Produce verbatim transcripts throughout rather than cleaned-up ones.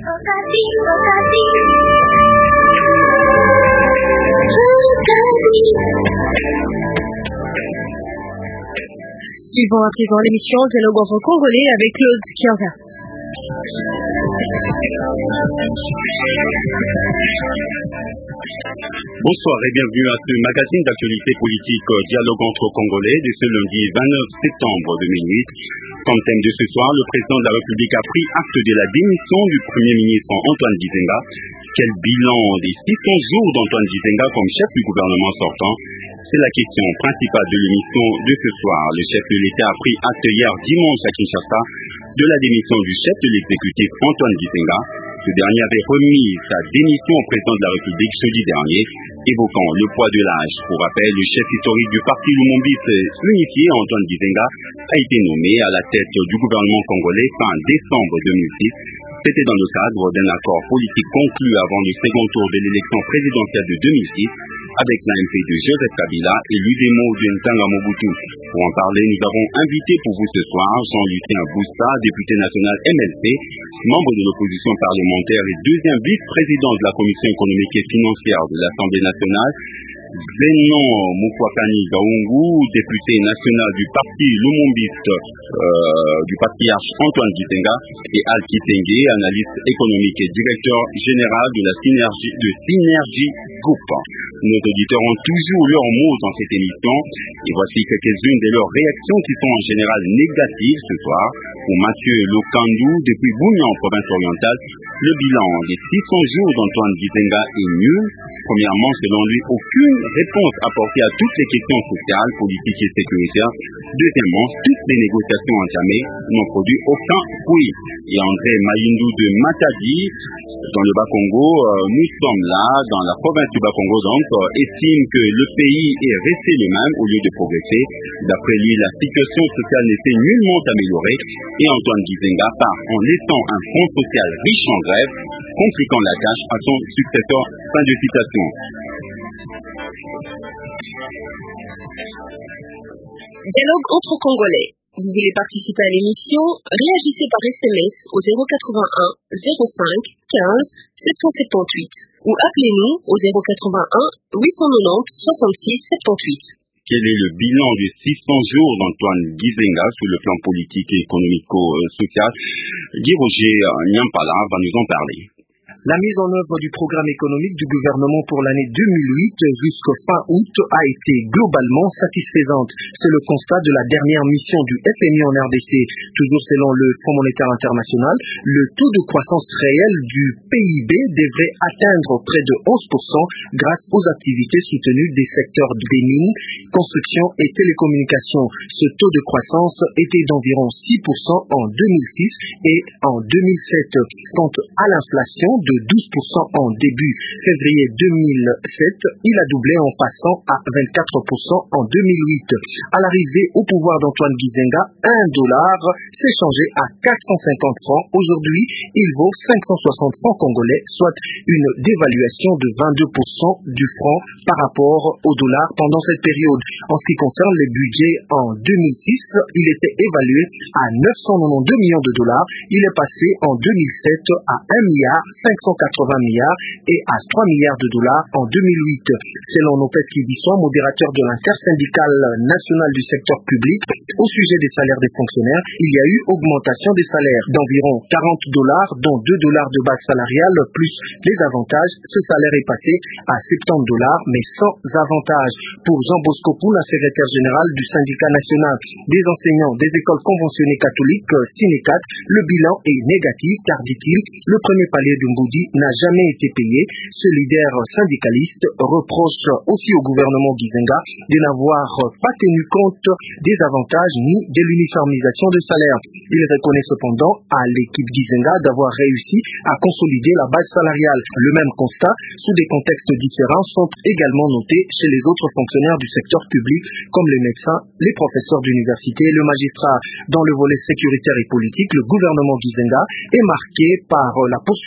Suivons à présent l'émission Dialogue entre Congolais avec Claude Kianga. Bonsoir et bienvenue à ce magazine d'actualité politique Dialogue entre Congolais de ce lundi vingt-neuf septembre deux mille huit. Comme thème de ce soir, le président de la République a pris acte de la démission du Premier ministre Antoine Gizenga. Quel bilan des six cents jours d'Antoine Gizenga comme chef du gouvernement sortant? C'est la question principale de l'émission de ce soir. Le chef de l'État a pris acte hier dimanche à Kinshasa de la démission du chef de l'exécutif Antoine Gizenga. Ce dernier avait remis sa démission au président de la République jeudi dernier, évoquant le poids de l'âge. Pour rappel, le chef historique du parti Lumumba unifié, Antoine Gizenga, a été nommé à la tête du gouvernement congolais fin décembre deux mille six. C'était dans le cadre d'un accord politique conclu avant le second tour de l'élection présidentielle de deux mille six avec l'A M P de Joseph Kabila et l'U D M O de Ntanga Mobutu. Pour en parler, nous avons invité pour vous ce soir Jean-Lucien Boussa, député national M L C, membre de l'opposition parlementaire et deuxième vice-président de la Commission économique et financière de l'Assemblée nationale, Zenon Mukwakani Gaungu, député national du parti Lumumbiste euh, du patriarche Antoine Gizenga, et Al Kitenge, analyste économique et directeur général de la Synergie, de Synergie Group. Nos auditeurs ont toujours leur mot dans cette émission, et voici quelques-unes de leurs réactions qui sont en général négatives ce soir. Pour Mathieu Lokandou, depuis Bougnan, province orientale, le bilan des six cents jours d'Antoine Gizenga est nul. Premièrement, selon lui, aucune réponse apportée à toutes les questions sociales, politiques et sécuritaires. Deuxièmement, toutes les négociations entamées n'ont produit aucun fruit. Et André Mayindou de Matadi, dans le Bas-Congo, euh, nous sommes là, dans la province du Bas-Congo, donc, euh, estime que le pays est resté le même au lieu de progresser. D'après lui, la situation sociale n'était nullement améliorée et Antoine Gizenga part en laissant un front social riche en grève, compliquant la tâche à son successeur. Fin de citation. Dialogue entre Congolais. Vous voulez participer à l'émission? Réagissez par S M S au zéro quatre-vingt-un zéro cinq quinze sept cent soixante-dix-huit ou appelez-nous au zéro quatre-vingt-un huit cent quatre-vingt-dix soixante-six soixante-dix-huit. Quel est le bilan de six cents jours d'Antoine Gizenga sur le plan politique et économico-social? Guy Roger Nyampala va nous en parler. La mise en œuvre du programme économique du gouvernement pour l'année deux mille huit jusqu'au fin août a été globalement satisfaisante. C'est le constat de la dernière mission du F M I en R D C. Toujours selon le Fonds monétaire international, le taux de croissance réel du P I B devrait atteindre près de onze pour cent grâce aux activités soutenues des secteurs des mines, construction et télécommunications. Ce taux de croissance était d'environ six pour cent en deux mille six et en deux mille sept. Quant à l'inflation de douze pour cent en début février deux mille sept, il a doublé en passant à vingt-quatre pour cent en deux mille huit. À l'arrivée au pouvoir d'Antoine Gizenga, un dollar s'est changé à quatre cent cinquante francs. Aujourd'hui, il vaut cinq cent soixante francs congolais, soit une dévaluation de vingt-deux pour cent du franc par rapport au dollar pendant cette période. En ce qui concerne les budgets en deux mille six, il était évalué à neuf cent quatre-vingt-douze millions de dollars. Il est passé en deux mille sept à un milliard cinq cent quatre-vingts milliards et à trois milliards de dollars en deux mille huit. Selon Lopez Kibisson, modérateur de l'intersyndicale nationale du secteur public, au sujet des salaires des fonctionnaires, il y a eu augmentation des salaires d'environ quarante dollars, dont deux dollars de base salariale plus les avantages. Ce salaire est passé à soixante-dix dollars, mais sans avantages. Pour Jean Bosco Poula, secrétaire général du syndicat national des enseignants des écoles conventionnées catholiques, Sinecat, le bilan est négatif car, dit-il, le premier palier de Mboudi n'a jamais été payé. Ce leader syndicaliste reproche aussi au gouvernement Gizenga de n'avoir pas tenu compte des avantages ni de l'uniformisation de salaire. Il reconnaît cependant à l'équipe Gizenga d'avoir réussi à consolider la base salariale. Le même constat, sous des contextes différents, sont également notés chez les autres fonctionnaires du secteur public, comme les médecins, les professeurs d'université et le magistrat. Dans le volet sécuritaire et politique, le gouvernement Gizenga est marqué par la poursuite et la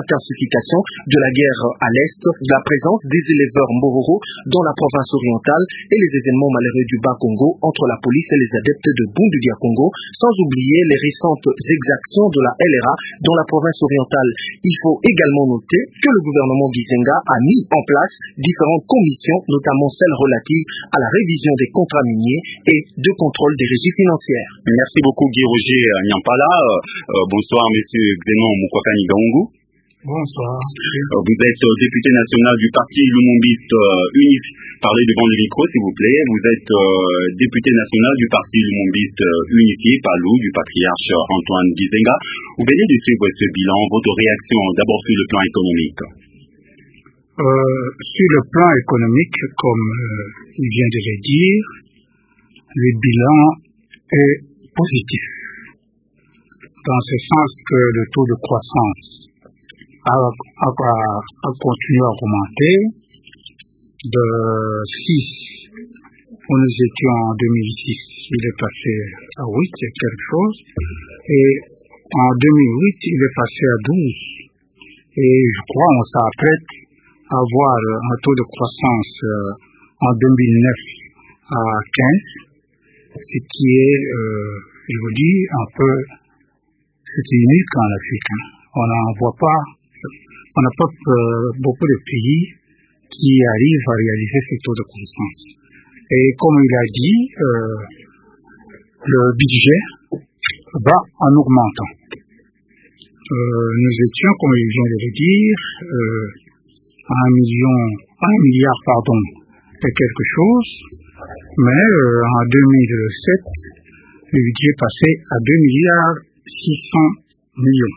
l'intensification de la guerre à l'Est, la présence des éleveurs Mororo dans la province orientale et les événements malheureux du Bas-Congo entre la police et les adeptes de Bundu-Dia Congo, sans oublier les récentes exactions de la L R A dans la province orientale. Il faut également noter que le gouvernement Gizenga a mis en place différentes commissions, notamment celles relatives à la révision des contrats miniers et de contrôle des régies financières. Merci beaucoup Guy Roger Nyampala. Euh, bonsoir Monsieur Xenon Mukwakani Gaungu. Bonsoir. Vous êtes député national du parti Lumumbiste euh, Unif. Parlez devant le micro s'il vous plaît. Vous êtes euh, député national du parti Lumumbiste euh, unifié, Palou, du patriarche Antoine Gizenga. Vous venez de suivre ce bilan. Votre réaction d'abord sur le plan économique. Euh, sur le plan économique, comme euh, il vient de le dire, le bilan est positif. Dans ce sens que le taux de croissance a, a, a, a continué à augmenter de six, où nous étions en deux mille six, il est passé à huit et quelque chose, et en deux mille huit, il est passé à douze. Et je crois qu'on s'apprête à avoir un taux de croissance euh, en deux mille neuf à quinze, ce qui est, euh, je vous dis, un peu, c'est unique en Afrique. Hein. On n'en voit pas, on n'a pas euh, beaucoup de pays qui arrivent à réaliser ce taux de croissance. Et comme il a dit, euh, le budget va en augmentant. Euh, nous étions, comme il vient de le dire, euh, à un million, un milliard, pardon, et quelque chose, mais euh, en deux mille sept, le budget passait à deux milliards six cents millions.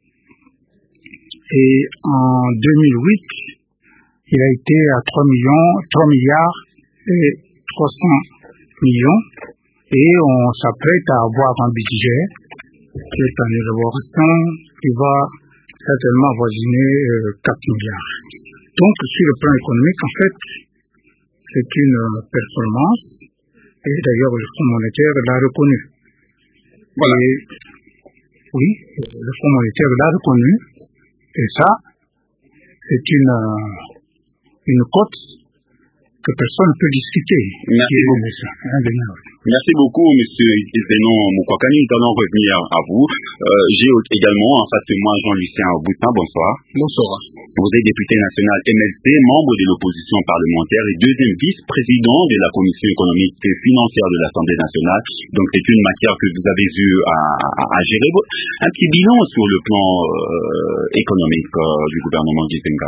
Et en deux mille huit, il a été à trois millions, trois milliards et trois cents millions, et on s'apprête à avoir un budget qui est en élaboration qui va certainement avoisiner euh, quatre milliards. Donc, sur le plan économique, en fait, c'est une performance, et d'ailleurs le Fonds monétaire l'a reconnu. Voilà. Et, oui, le Fonds monétaire l'a reconnu, et ça, c'est une, une cote que personne ne peut discuter. Merci beaucoup. Merci beaucoup, Monsieur Zénon Mukwakani. Nous allons revenir à vous. Euh, J'ai également en face de moi Jean-Lucien Augustin. Bonsoir. Bonsoir. Vous êtes député national M L C, membre de l'opposition parlementaire et deuxième vice-président de la Commission économique et financière de l'Assemblée nationale. Donc c'est une matière que vous avez eu à, à, à gérer. Un petit bilan sur le plan euh, économique euh, du gouvernement Gizenga.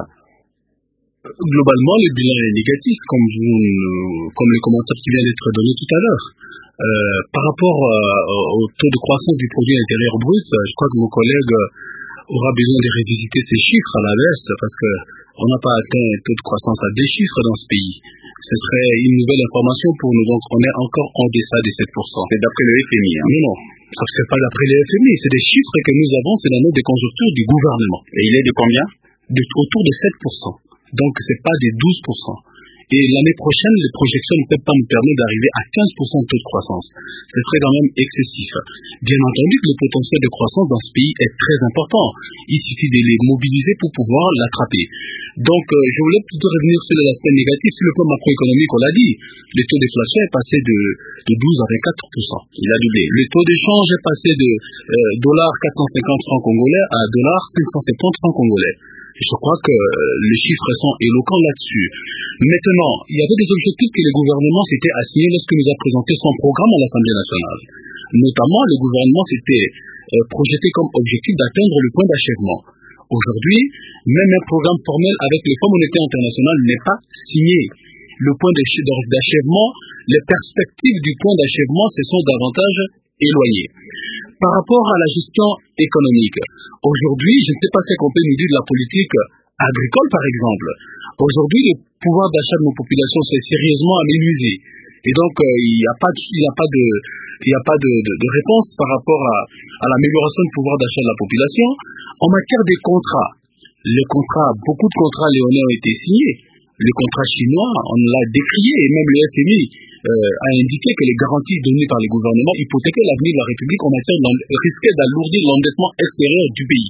Globalement, le bilan est négatif, comme vous, comme le commentaire qui vient d'être donné tout à l'heure. Euh, par rapport euh, au taux de croissance du produit intérieur brut, je crois que mon collègue aura besoin de révisiter ces chiffres à la baisse, parce que on n'a pas atteint un taux de croissance à deux chiffres dans ce pays. Ce serait une nouvelle information pour nous, donc on est encore en deçà des sept pour cent. C'est d'après le F M I. Hein. Non, non, c'est pas d'après le F M I, c'est des chiffres que nous avons, c'est la note de conjoncture du gouvernement. Et il est de combien? De, autour de sept pour cent. Donc, c'est pas des douze pour cent. Et l'année prochaine, les projections ne peuvent pas nous permettre d'arriver à quinze pour cent de taux de croissance. Ce serait quand même excessif. Bien entendu que le potentiel de croissance dans ce pays est très important. Il suffit de les mobiliser pour pouvoir l'attraper. Donc, euh, je voulais plutôt revenir sur l'aspect négatif. Sur le plan macroéconomique, on l'a dit, le taux d'inflation est passé de, de douze à vingt-quatre pour cent. Il a doublé. Le taux d'échange est passé de euh, dollars quatre cent cinquante francs congolais à dollars cinq cent soixante-dix francs congolais. Je crois que les chiffres sont éloquents là-dessus. Maintenant, il y avait des objectifs que le gouvernement s'était assigné lorsqu'il nous a présenté son programme à l'Assemblée nationale. Notamment, le gouvernement s'était euh, projeté comme objectif d'atteindre le point d'achèvement. Aujourd'hui, même un programme formel avec le Fonds monétaire international n'est pas signé. Le point d'achèvement, les perspectives du point d'achèvement se sont davantage éloignées. Par rapport à la gestion économique, aujourd'hui, je ne sais pas ce qu'on peut nous dire de la politique agricole, par exemple. Aujourd'hui, le pouvoir d'achat de nos populations s'est sérieusement amélioré. Et donc, euh, il n'y a pas, il n'y a pas de, il n'y a pas de, de, de réponse par rapport à, à l'amélioration du pouvoir d'achat de la population. En matière des contrats, les contrats, beaucoup de contrats léonins ont été signés. Les contrats chinois, on l'a décrié, et même le F M I euh, a indiqué que les garanties données par les gouvernements hypothéquaient l'avenir de la République en matière risquaient d'alourdir l'endettement extérieur du pays.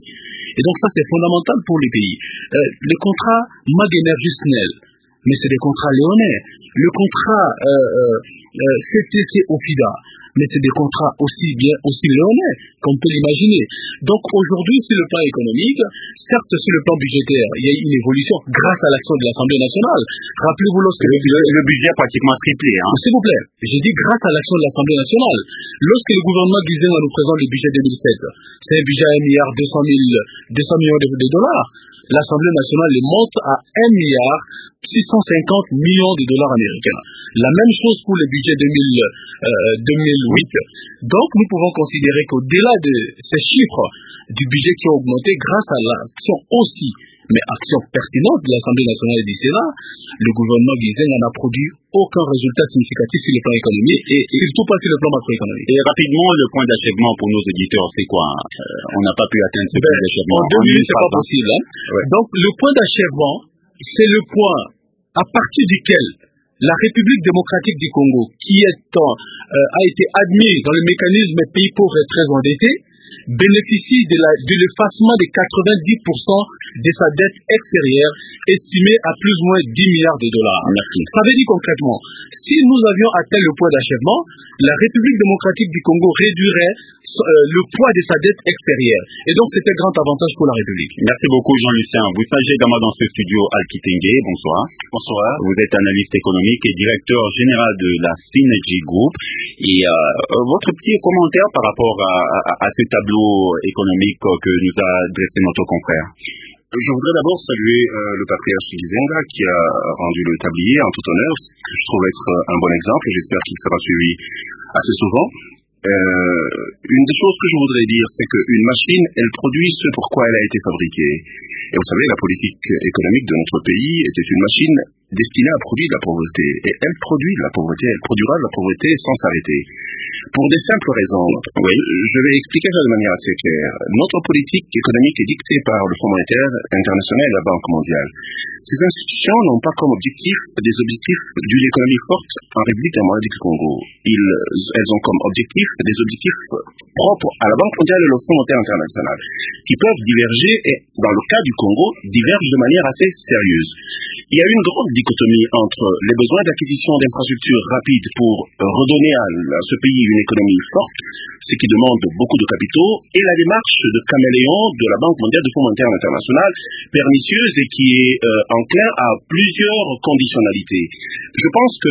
Et donc ça, c'est fondamental pour les pays. Euh, les contrats Mag Energy Snell, mais c'est des contrats léonais. Le contrat euh, euh, euh, C T C OFIDA, mais c'est des contrats aussi bien aussi léonais qu'on peut l'imaginer. Donc aujourd'hui, sur le plan économique, certes sur le plan budgétaire, il y a eu une évolution grâce à l'action de l'Assemblée nationale. Rappelez-vous lorsque le, le, le budget a pratiquement triplé. Hein. S'il vous plaît, j'ai dit grâce à l'action de l'Assemblée nationale. Lorsque le gouvernement Gizenga nous présente le budget deux mille sept, c'est un budget à un milliard deux cents millions de dollars. L'Assemblée nationale le monte à un milliard six cent cinquante millions de dollars américains. La même chose pour le budget deux mille, euh, deux mille huit. Donc, nous pouvons considérer qu'au-delà de ces chiffres du budget qui ont augmenté grâce à l'action aussi, mais action pertinente de l'Assemblée nationale et du Sénat, le gouvernement Gizenga n'a produit aucun résultat significatif sur le plan économique et, et surtout pas sur le plan macroéconomique. Et rapidement, le point d'achèvement pour nos auditeurs, c'est quoi? euh, On n'a pas pu atteindre ce ben, point d'achèvement. En deux minutes, c'est pas possible. Hein? Ouais. Donc, le point d'achèvement, c'est le point à partir duquel la République démocratique du Congo, qui est en, euh, a été admise dans le mécanisme pays pauvres et très endettés, bénéficie de, la, de l'effacement de quatre-vingt-dix pour cent de sa dette extérieure, estimée à plus ou moins dix milliards de dollars. Merci. Ça veut dire concrètement, si nous avions atteint le point d'achèvement, la République démocratique du Congo réduirait euh, le poids de sa dette extérieure. Et donc, c'est un grand avantage pour la République. Merci beaucoup, Jean-Lucien. Vous sagez également dans ce studio Al-Kitenge. Bonsoir. Bonsoir. Vous êtes analyste économique et directeur général de la Synergy Group. Et euh, votre petit commentaire par rapport à, à, à ce tableau économique que nous a dressé notre confrère. Je voudrais d'abord saluer euh, le patriarche Gizenga qui a rendu le tablier en tout honneur, ce que je trouve être un bon exemple et j'espère qu'il sera suivi assez souvent. Euh, une des choses que je voudrais dire, c'est qu'une machine, elle produit ce pourquoi elle a été fabriquée. Et vous savez, la politique économique de notre pays était une machine destinée à produire de la pauvreté. Et elle produit de la pauvreté, elle produira de la pauvreté sans s'arrêter. Pour des simples raisons. Oui, je vais expliquer ça de manière assez claire. Notre politique économique est dictée par le Fonds monétaire international et la Banque mondiale. Ces institutions n'ont pas comme objectif des objectifs d'une économie forte en République démocratique du Congo. Ils, elles ont comme objectif des objectifs propres à la Banque mondiale et le Fonds monétaire international, qui peuvent diverger et, dans le cas du Congo, divergent de manière assez sérieuse. Il y a une grande dichotomie entre les besoins d'acquisition d'infrastructures rapides pour redonner à ce pays une économie forte, ce qui demande beaucoup de capitaux, et la démarche de caméléon de la Banque mondiale du Fonds monétaire international, pernicieuse et qui est euh, enclin à plusieurs conditionnalités. Je pense que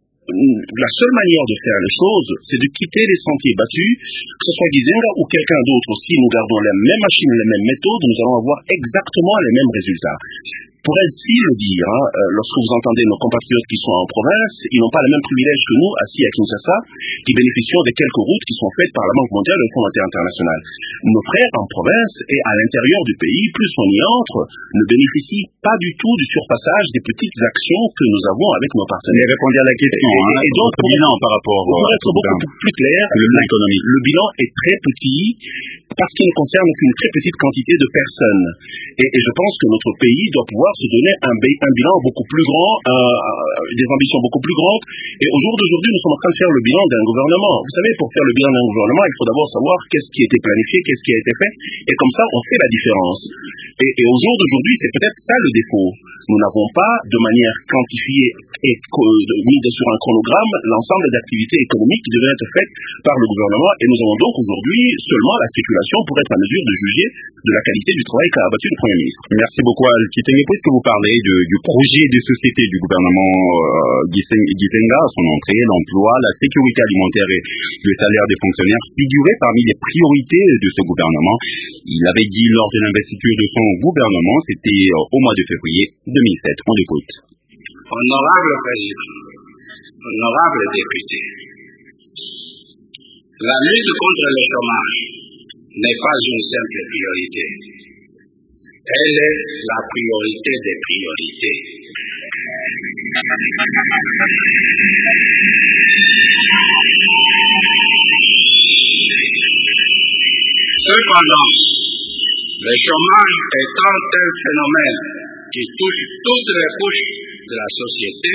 la seule manière de faire les choses, c'est de quitter les sentiers battus, que ce soit Gizenga ou quelqu'un d'autre. Si nous gardons la même machine, les mêmes méthodes, nous allons avoir exactement les mêmes résultats. Pour ainsi le dire, hein, lorsque vous entendez nos compatriotes qui sont en province, ils n'ont pas le même privilège que nous, assis à Kinshasa, qui bénéficient des quelques routes qui sont faites par la Banque mondiale et le Fonds monétaire international. Nos frères en province et à l'intérieur du pays, plus on y entre, ne bénéficient pas du tout du surpassage des petites actions que nous avons avec nos partenaires. Mais répondez à la question. Et, hein, et donc, pour bilan par rapport pour être beaucoup plus clair, le bilan économique. Le bilan est très petit parce qu'il ne concerne qu'une très petite quantité de personnes. Et, et je pense que notre pays doit pouvoir se donner un, un bilan beaucoup plus grand, euh, des ambitions beaucoup plus grandes. Et au jour d'aujourd'hui, nous sommes en train de faire le bilan d'un gouvernement. Vous savez, pour faire le bilan d'un gouvernement, il faut d'abord savoir qu'est-ce qui a été planifié, qu'est-ce qui a été fait. Et comme ça, on fait la différence. Et, et au jour d'aujourd'hui, c'est peut-être ça le défaut. Nous n'avons pas, de manière quantifiée et mise sur un chronogramme, l'ensemble des activités économiques qui devaient être faites par le gouvernement. Et nous avons donc aujourd'hui seulement la spéculation pour être en mesure de juger de la qualité du travail qu'a abattu le Premier ministre. Merci beaucoup, Al-Kitenge. Puisque vous parlez de, du projet de société du gouvernement euh, Gizenga, son entrée, l'emploi, la sécurité alimentaire et le salaire des fonctionnaires figuraient parmi les priorités de ce gouvernement. Il avait dit lors de l'investiture de son gouvernement, c'était euh, au mois de février deux mille sept. On l'écoute. Honorable Président, honorable député, la lutte contre le chômage n'est pas une simple priorité. Elle est la priorité des priorités. Cependant, le chômage étant un phénomène qui touche toutes les couches de la société,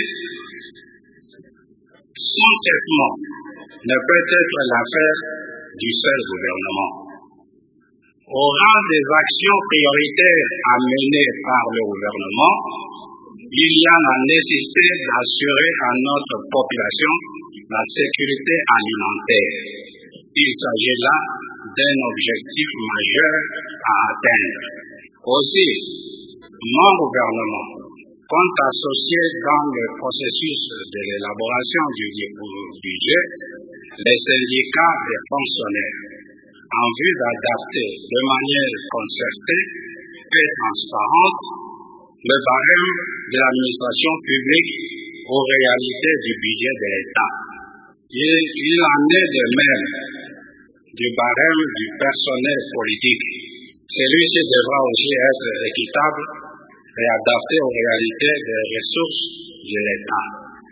son traitement ne peut être l'affaire du seul gouvernement. Au rang des actions prioritaires à mener par le gouvernement, il y a la nécessité d'assurer à notre population la sécurité alimentaire. Il s'agit là d'un objectif majeur à atteindre. Aussi, mon gouvernement compte associer dans le processus de l'élaboration du budget les syndicats des fonctionnaires en vue d'adapter de manière concertée et transparente le barème de l'administration publique aux réalités du budget de l'État. Il, il en est de même du barème du personnel politique. Celui-ci devra aussi être équitable et adapté aux réalités des ressources de l'État.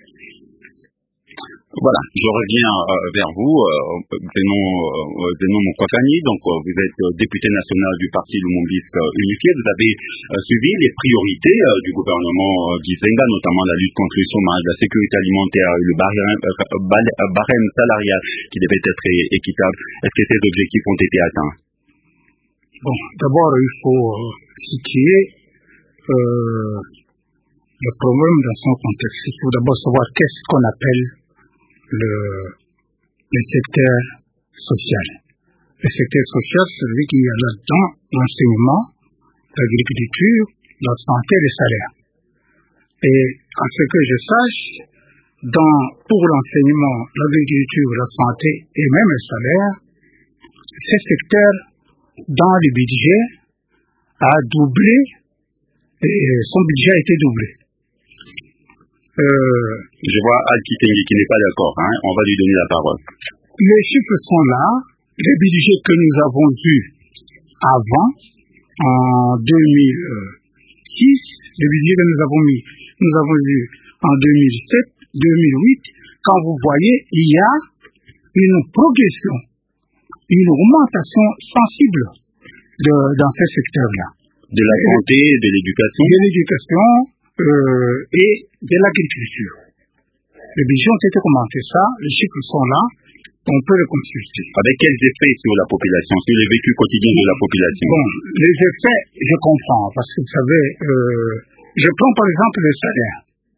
Voilà, je reviens euh, vers vous, euh, Zenon euh, Zenon Mokwakani, donc euh, vous êtes euh, député national du parti Lumumbis euh, unifié, vous avez euh, suivi les priorités euh, du gouvernement euh, d'Izenga, notamment la lutte contre le chômage, la sécurité alimentaire, le barème, euh, barème salarial qui devait être équitable. Est-ce que ces objectifs ont été atteints? Bon, d'abord il faut euh, situer euh, le problème dans son contexte. Il faut d'abord savoir qu'est-ce qu'on appelle Le, le secteur social. Le secteur social, c'est celui qui est là-dedans l'enseignement, l'agriculture, la santé et les salaires. Et à ce que je sache, dans, pour l'enseignement, l'agriculture, la santé et même les salaires, ces secteurs, dans le budget, a doublé, et son budget a été doublé. Euh, Je vois Al-Kitenge qui n'est pas d'accord, hein. On va lui donner la parole. Les chiffres sont là. Les budgets que nous avons vus avant, en deux mille six, les budgets que nous avons mis, nous avons vus en deux mille sept, deux mille huit, quand vous voyez, il y a une progression, une augmentation sensible de, dans ces secteurs-là. De la santé, de l'éducation. De l'éducation. Euh, et de l'agriculture. Les budgets ont été commentés, ça, les chiffres sont là, on peut les consulter. Avec quels effets sur la population, sur les vécus quotidiens de la population? Bon, les effets, je comprends, parce que vous savez, euh, je prends par exemple le salaire.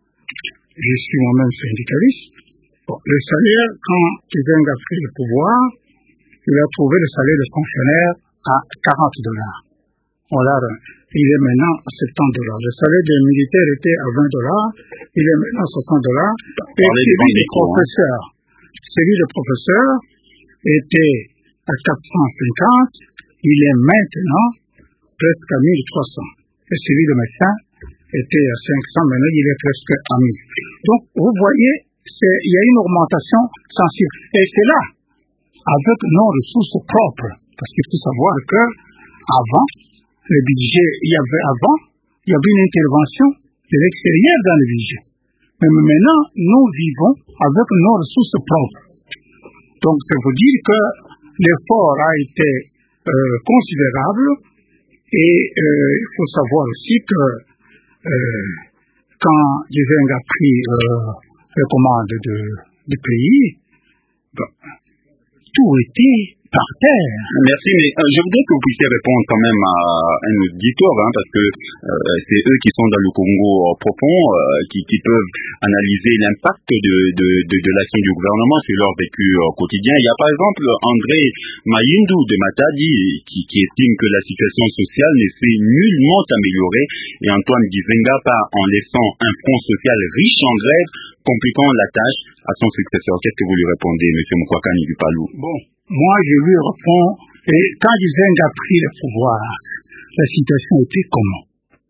Je suis moi-même syndicaliste. Bon, le salaire, quand Kizenga a pris le pouvoir, il a trouvé le salaire des fonctionnaires à quarante dollars. Voilà. Il est maintenant à soixante dollars. Le salaire des militaires était à vingt dollars, il est maintenant à soixante dollars. Et celui des professeurs, celui des professeurs était à quatre cent cinquante, il est maintenant presque à mille trois cents. Et celui de médecin était à cinq cents, maintenant il est presque à mille. Donc, vous voyez, il y a une augmentation sensible. Et c'est là, avec nos ressources propres. Parce qu'il faut savoir que, avant, le budget, il y avait avant, il y avait une intervention de l'extérieur dans le budget. Mais maintenant, nous vivons avec nos ressources propres. Donc, ça veut dire que l'effort a été euh, considérable et euh, il faut savoir aussi que euh, quand Gizenga a pris euh, les commandes de, du pays, ben, tout était par terre. Merci, mais euh, je voudrais que vous puissiez répondre quand même à un auditoire, hein, parce que euh, c'est eux qui sont dans le Congo euh, profond, euh, qui, qui peuvent analyser l'impact de, de, de, de l'action du gouvernement sur leur vécu euh, quotidien. Il y a par exemple André Mayundu de Matadi qui, qui estime que la situation sociale ne s'est nullement améliorée, et Antoine Gizenga part en laissant un front social riche en grève, compliquant la tâche à son successeur. Qu'est-ce que vous lui répondez, M. Mokwakani du Palou? Bon. Moi, je lui réponds, et quand Gizenga a pris le pouvoir, la situation était comment?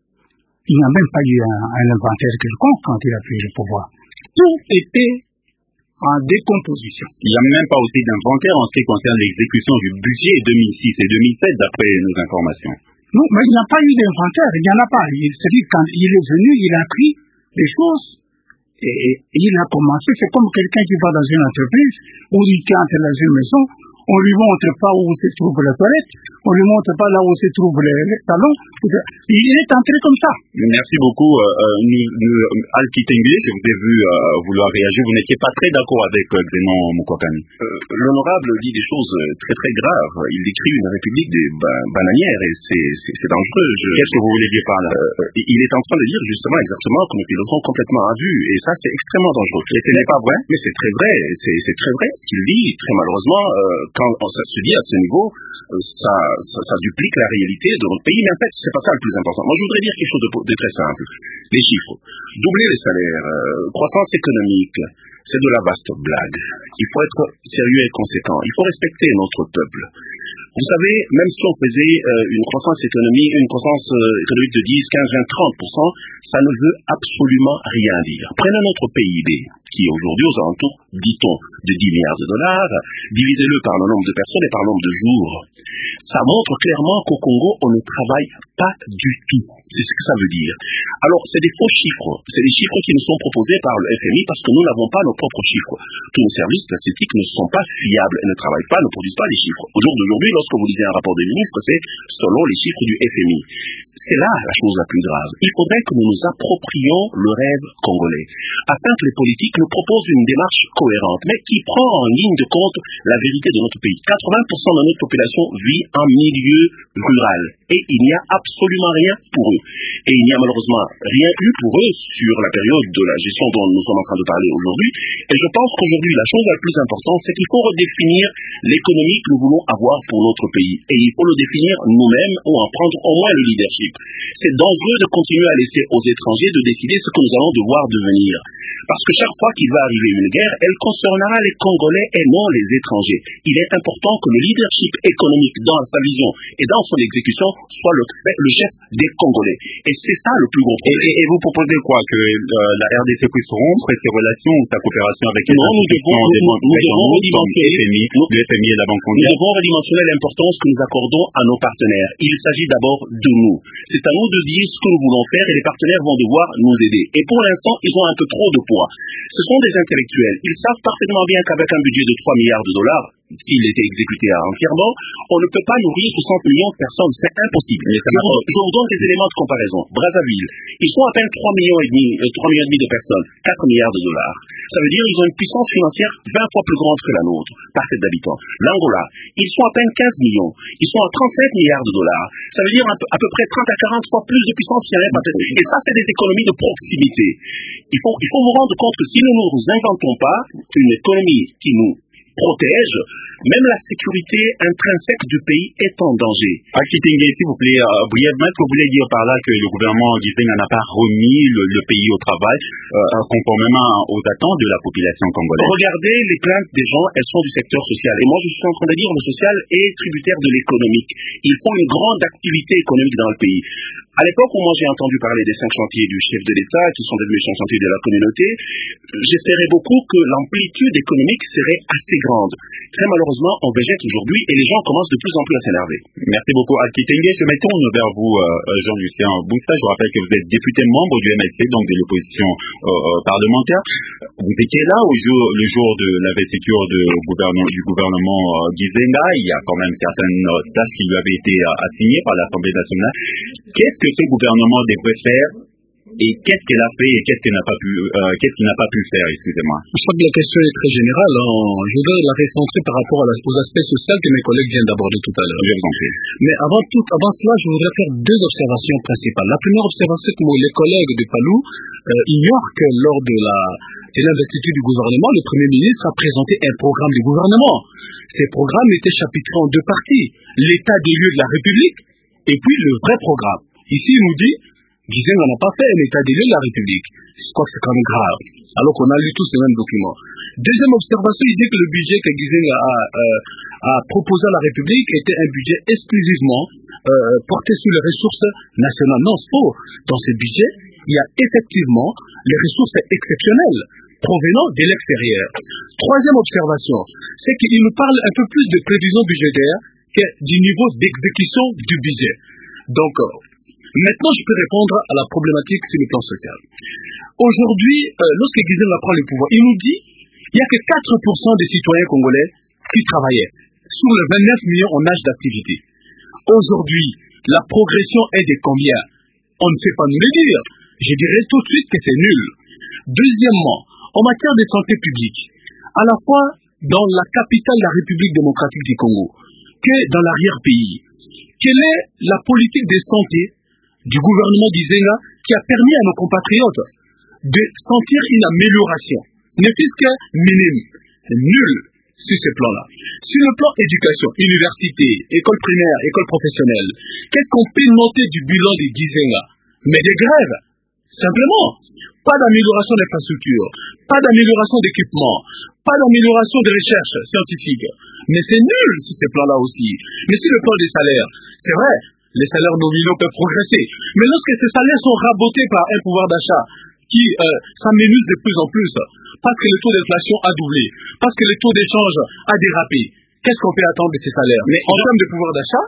Il n'y a même pas eu un, un inventaire quelconque quand il a pris le pouvoir. Tout était en décomposition. Il n'y a même pas aussi d'inventaire en ce qui concerne l'exécution du budget deux mille six et deux mille sept, d'après nos informations. Non, mais il n'y a pas eu d'inventaire, il n'y en a pas. C'est-à-dire, quand il est venu, il a pris des choses. Et, et il a commencé, c'est comme quelqu'un qui va dans une entreprise ou il entre dans une maison, on lui montre pas où se trouve la toilette, on lui montre pas là où se trouve les, les talons. Il est entré comme ça. Merci beaucoup. Euh, nous, nous, Al Kitenge, je vous ai vu euh, vouloir réagir. Vous n'étiez pas très d'accord avec euh, Xénon Mukwakani. Euh, L'honorable dit des choses très très graves. Il décrit une république des ba- bananières et c'est, c'est, c'est dangereux. Je, Qu'est-ce que vous voulez dire par là? euh, Il est en train de dire justement exactement que nos pilotes complètement à vue et ça c'est extrêmement dangereux. Et ce n'est pas vrai? Mais c'est très vrai, c'est, c'est très vrai ce qu'il dit. Très malheureusement, euh, quand ça se dit à ce niveau, euh, ça, ça, ça duplique la réalité de notre pays. Mais en fait, c'est pas ça le plus important. Moi, je voudrais dire quelque chose de, de très simple. Les chiffres. Doubler les salaires, euh, croissance économique, c'est de la vaste blague. Il faut être sérieux et conséquent. Il faut respecter notre peuple. Vous savez, même si on faisait euh, une croissance économique, une croissance euh, économique de dix, quinze, vingt, trente pour cent, ça ne veut absolument rien dire. Prenez notre P I B, qui est aujourd'hui aux alentours, dit-on, de dix milliards de dollars, divisez-le par le nombre de personnes et par le nombre de jours. Ça montre clairement qu'au Congo, on ne travaille pas du tout. C'est ce que ça veut dire. Alors, c'est des faux chiffres. C'est des chiffres qui nous sont proposés par le F M I parce que nous n'avons pas nos propres chiffres. Tous nos services statistiques ne sont pas fiables et ne travaillent pas, ne produisent pas les chiffres. Au jour d'aujourd'hui, lorsque vous lisez un rapport des ministres, c'est selon les chiffres du F M I. C'est là la chose la plus grave. Il faudrait que nous nous approprions le rêve congolais, afin que les politiques nous proposent une démarche cohérente, mais qui prend en ligne de compte la vérité de notre pays. quatre-vingts pour cent de notre population vit en milieu rural, et il n'y a absolument rien pour eux. Et il n'y a malheureusement rien eu pour eux sur la période de la gestion dont nous sommes en train de parler aujourd'hui. Et je pense qu'aujourd'hui, la chose la plus importante, c'est qu'il faut redéfinir l'économie que nous voulons avoir pour notre pays. Et il faut le définir nous-mêmes ou en prendre au moins le leadership. C'est dangereux de continuer à laisser aux étrangers de décider ce que nous allons devoir devenir. Parce que chaque fois qu'il va arriver une guerre, elle concernera les Congolais et non les étrangers. Il est important que le leadership économique dans sa vision et dans son exécution soit le, le chef des Congolais. Et c'est ça le plus gros problème. Et, et, et vous proposez quoi? Que euh, la R D C puisse rompre ses relations ou sa coopération avec les non, nous devons, nous, nous, nous devons redimensionner, F M I, nous, le F M I et la Banque mondiale. Nous devons redimensionner l'importance que nous accordons à nos partenaires. Il s'agit d'abord de nous. C'est à nous de dire ce que nous voulons faire et les partenaires vont devoir nous aider. Et pour l'instant, ils ont un peu trop de poids. Ce sont des intellectuels. Ils savent parfaitement bien qu'avec un budget de trois milliards de dollars, s'il était exécuté entièrement, on ne peut pas nourrir soixante millions de personnes. C'est impossible. Je vous, je vous donne des éléments de comparaison. Brazzaville, ils sont à peine trois millions et demi, euh, trois millions et demi de personnes, quatre milliards de dollars. Ça veut dire qu'ils ont une puissance financière vingt fois plus grande que la nôtre, par tête d'habitants. L'Angola, ils sont à peine quinze millions. Ils sont à trente-sept milliards de dollars. Ça veut dire à peu, à peu près trente à quarante fois plus de puissance financière par tête. Et ça, c'est des économies de proximité. Il faut, il faut vous rendre compte que si nous ne nous inventons pas une économie qui nous protège, même la sécurité intrinsèque du pays est en danger. Al Kitenge, s'il vous plaît, euh, brièvement, est-ce que vous voulez dire par là que le gouvernement Gizenga n'a pas remis le, le pays au travail euh, conformément aux attentes de la population congolaise? Regardez les plaintes des gens, elles sont du secteur social. Et moi, je suis en train de dire que le social est tributaire de l'économique. Ils font une grande activité économique dans le pays. À l'époque où moi j'ai entendu parler des cinq chantiers du chef de l'État, qui sont devenus cinq chantiers de la communauté, j'espérais beaucoup que l'amplitude économique serait assez grande. Très malheureusement, on végète aujourd'hui et les gens commencent de plus en plus à s'énerver. Merci beaucoup, Al Kitenge. Je me tourne vers vous, euh, Jean-Lucien Boussa. Je rappelle que vous êtes député membre du M L C, donc de l'opposition euh, parlementaire. Vous étiez là au jour, le jour de l'investiture de gouvernement, du gouvernement euh, Gizenga. Il y a quand même certaines euh, tâches qui lui avaient été euh, assignées par l'Assemblée nationale. Qu'est-ce que ce gouvernement devrait faire et qu'est-ce qu'elle a fait et qu'est-ce qu'elle n'a pas pu, euh, qu'est-ce qu'il n'a pas pu faire, excusez-moi? Je crois que la question est très générale. Hein. Je voudrais la recentrer par rapport à la, aux aspects sociaux que mes collègues viennent d'aborder tout à l'heure. Mais avant tout, avant cela, je voudrais faire deux observations principales. La première observation, c'est que les collègues de Palou euh, ignorent que lors de la de l'investiture du gouvernement, le Premier ministre a présenté un programme du gouvernement. Ces programmes étaient chapitrés en deux parties. L'état des lieux de la République et puis le vrai programme. Ici, il nous dit Gizenga n'a pas fait un état des lieux de la République. Je crois que c'est quand même grave. Alors qu'on a lu tous ces mêmes documents. Deuxième observation, il dit que le budget que Gizenga a, euh, a proposé à la République était un budget exclusivement euh, porté sur les ressources nationales. Non, c'est faux. Dans ce budget, il y a effectivement les ressources exceptionnelles provenant de l'extérieur. Troisième observation, c'est qu'il nous parle un peu plus de prévision budgétaire que du niveau d'exécution du budget. Donc, maintenant, je peux répondre à la problématique sur le plan social. Aujourd'hui, euh, lorsque Gizenga prend le pouvoir, il nous dit qu'il n'y a que quatre pour cent des citoyens congolais qui travaillaient. sur les vingt-neuf millions en âge d'activité. Aujourd'hui, la progression est de combien? On ne sait pas nous le dire. Je dirais tout de suite que c'est nul. Deuxièmement, en matière de santé publique, à la fois dans la capitale de la République démocratique du Congo que dans l'arrière-pays, quelle est la politique de santé du gouvernement d'Izenga qui a permis à nos compatriotes de sentir une amélioration, ne fût-ce que minime, nul sur ce plan-là. Sur le plan éducation, université, école primaire, école professionnelle, qu'est-ce qu'on peut noter du bilan de Gizenga? Mais des grèves, simplement. Pas d'amélioration d'infrastructures, pas d'amélioration d'équipement, pas d'amélioration de recherche scientifique. Mais c'est nul sur ce plan-là aussi. Mais sur le plan des salaires, c'est vrai, les salaires nominaux peuvent progresser. Mais lorsque ces salaires sont rabotés par un pouvoir d'achat qui euh, s'amenuise de plus en plus, parce que le taux d'inflation a doublé, parce que le taux d'échange a dérapé, qu'est-ce qu'on peut attendre de ces salaires? Mais en termes de pouvoir d'achat,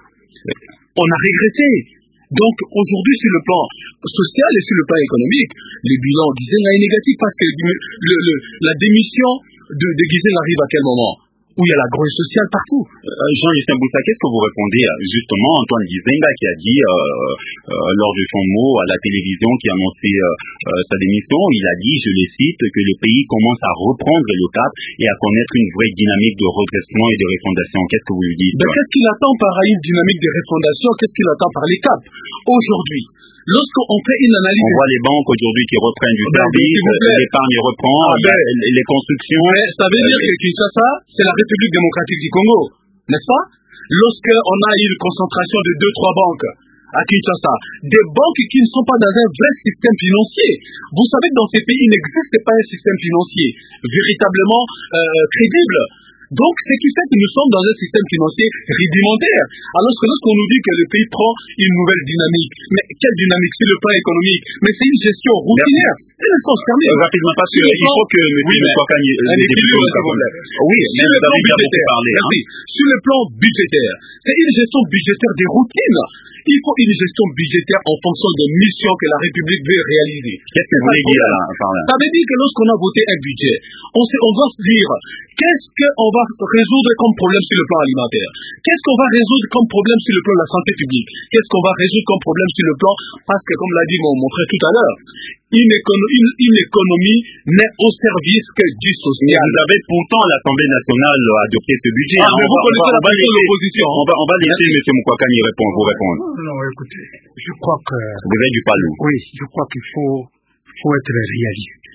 on a régressé. Donc aujourd'hui, sur le plan social et sur le plan économique, le bilan Gizenga est négatif parce que le, le, la démission de, de Gizenga arrive à quel moment? Où il y a la grogne sociale partout. Euh, Jean-Justin Boussa, qu'est-ce que vous répondez à, justement, Antoine Gizenga qui a dit, euh, euh, lors de son mot à la télévision qui a annoncé euh, euh, sa démission, il a dit, je le cite, que le pays commence à reprendre le cap et à connaître une vraie dynamique de redressement et de refondation. Qu'est-ce que vous lui dites? Ben, qu'est-ce qu'il attend par une dynamique de refondation? Qu'est-ce qu'il attend par les caps? Aujourd'hui, lorsqu'on fait une analyse... On voit les banques aujourd'hui qui reprennent du ben, service, l'épargne reprend, ah, ben, les, les constructions... Mais ça veut dire que Kinshasa, c'est la République démocratique du Congo, n'est-ce pas? Lorsqu'on a une concentration de deux trois banques à Kinshasa, des banques qui ne sont pas dans un vrai système financier. Vous savez que dans ces pays, il n'existe pas un système financier véritablement euh, crédible. Donc, ce qui fait que nous sommes dans un système financier rudimentaire. Alors que lorsqu'on nous dit que le pays prend une nouvelle dynamique, mais quelle dynamique? C'est le plan économique, mais c'est une gestion routinière. C'est le sens fermé. Euh, rapidement, parce qu'il faut que M. Oui, Mouakani un équilibre, s'il vous plaît. Oui, sur le plan budgétaire, parlé, hein. merci. Sur le plan budgétaire, c'est une gestion budgétaire des routines. Il faut une gestion budgétaire en fonction des missions que la République veut réaliser. Qu'est-ce que vous voulez dire là, par là? Ça veut dire que lorsqu'on a voté un budget, on, sait, on va se dire qu'est-ce qu'on va résoudre comme problème sur le plan alimentaire? Qu'est-ce qu'on va résoudre comme problème sur le plan de la santé publique? Qu'est-ce qu'on va résoudre comme problème sur le plan? Parce que, comme l'a dit mon, mon frère tout à l'heure, une, écono une, une économie n'est au service que du social. Vous avez pourtant l'Assemblée nationale adopté ce budget. Ah, mais vous connaissez la position de l'opposition. On va, on va laisser M. Mouakani répondre, vous répondre. Non, écoutez, je crois que... Vous avez du palou. Oui, je crois qu'il faut, faut être réaliste.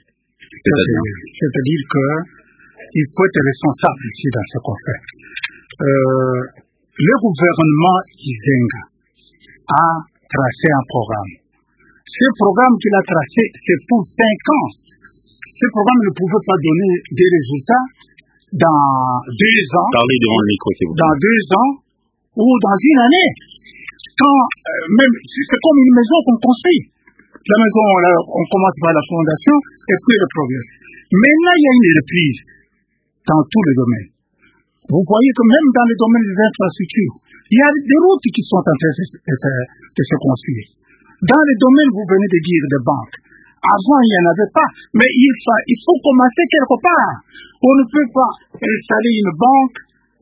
C'est-à-dire que il faut être responsable ici dans ce qu'on fait. Euh, le gouvernement Gizenga a tracé un programme. Ce programme qu'il a tracé, c'est pour cinq ans. Ce programme ne pouvait pas donner des résultats dans deux ans. Parlez devant le micro, s'il vous plaît. Dans deux ans ou dans une année. Quand, euh, même, c'est comme une maison qu'on construit. La maison, là, on commence par la fondation et puis le progresse. Maintenant, il y a une reprise dans tous les domaines. Vous voyez que même dans le domaine des infrastructures, il y a des routes qui sont en train de, de, de se construire. Dans le domaine, vous venez de dire, des banques. Avant, il n'y en avait pas. Mais il faut, il faut commencer quelque part. On ne peut pas installer une banque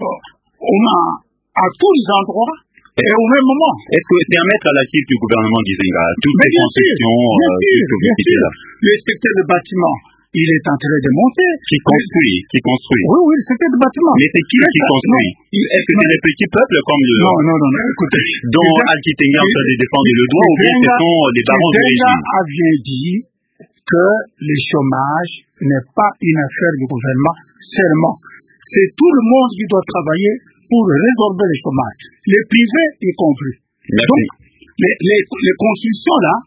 on a, à tous les endroits et au même moment. Est-ce que c'est un maître à la cible du gouvernement Gizenga? Toutes ces constructions, bien sûr, euh, bien sûr. Le secteur de bâtiment, il est en train de monter. Qui construit, qui construit. Oui, oui, le secteur de bâtiment. Mais c'est qui qui construit? Est-ce que c'est les petits peuples comme le... Non, non, non, non, écoutez. dont Alkitenga en train de défendre le droit, ou bien ce sont des barons de régime? a bien dit que le chômage n'est pas une affaire du gouvernement seulement. C'est tout le monde qui doit travailler pour résorber le chômage. Les privés y compris. Merci. Donc, les, les, les constructions là,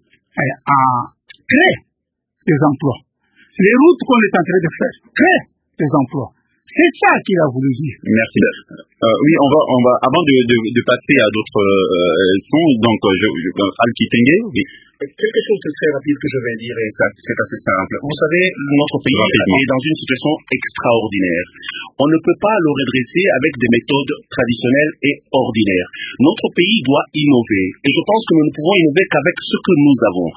euh, créent des emplois. Les routes qu'on est en train de faire créent des emplois. C'est ça qu'il a voulu dire. Merci. Euh, oui, on va, on va, avant de, de, de passer à d'autres euh, sons, donc, je, je, Alkitenga, oui. Quelque chose de très rapide que je vais dire, et ça, c'est assez simple. Vous savez, notre pays Rapidement. est dans une situation extraordinaire. On ne peut pas le redresser avec des méthodes traditionnelles et ordinaires. Notre pays doit innover. Et je pense que nous ne pouvons innover qu'avec ce que nous avons.